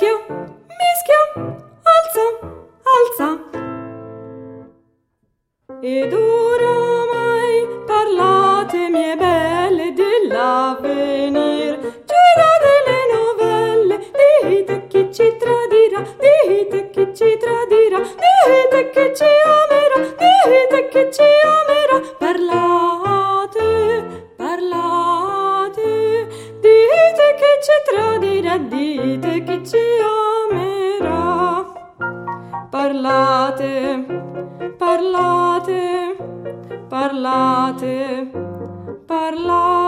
mischio, alza. Ed oramai parlate, mie belle, dell'avvenir, gira delle novelle, dite chi ci tradirà, dite chi ci tradirà, dite chi ci amerà, dite chi ci amerà. Parlate, dite chi ci tradirà, dite chi ci amerà. Parlate, parlate, parlate.